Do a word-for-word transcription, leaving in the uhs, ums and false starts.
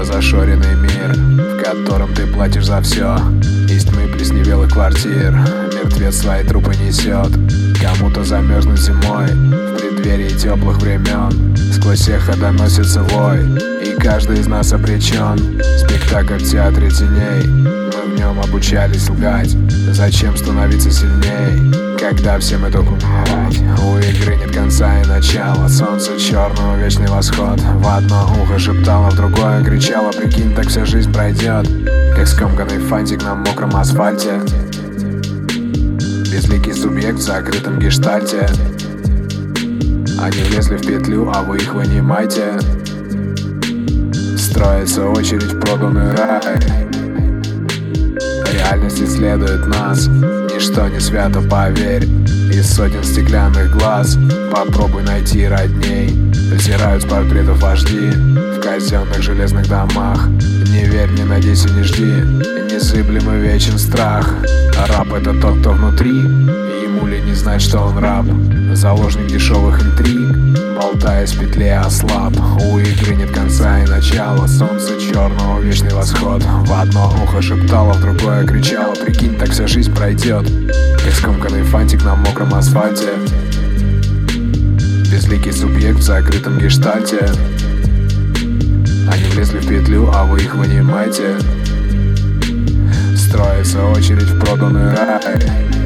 на зашоренный мир, в котором ты платишь за все. Из тьмы плесневелых квартир мертвец свои трупы несет. Кому-то замерзнуть зимой в преддверии теплых времен. Сквозь эхо доносится вой, и каждый из нас обречен. Спектакль в театре теней, мы в нем обучались лгать. Зачем становиться сильней, когда всем это умирать? У игры нет конца и начала, солнце черного, вечный восход. В одно ухо шептало, в другое кричало: прикинь, так вся жизнь пройдет, как скомканный фантик на мокром асфальте. Безликий субъект в закрытом гештальте. Они влезли в петлю, а вы их вынимайте. Строится очередь в проданный рай. Реальность исследует нас, ничто не свято, поверь. Из сотен стеклянных глаз попробуй найти родней. Взирают с портретов вожди в казенных железных домах. Не верь, не надейся, не жди, незыблемый вечен страх. А раб — это тот, кто внутри, и ему ли не знать, что он раб. Заложник дешевых интриг, болтаясь в петле, ослаб. У игры нет конца и начала, солнце черного, вечный восход. В одно ухо шептало, в другое кричало: прикинь, так вся жизнь пройдет, как скомканный фантик на мокром асфальте. Безликий субъект в закрытом гештальте. Они влезли в петлю, а вы их вынимайте. Строится очередь в проданный рай.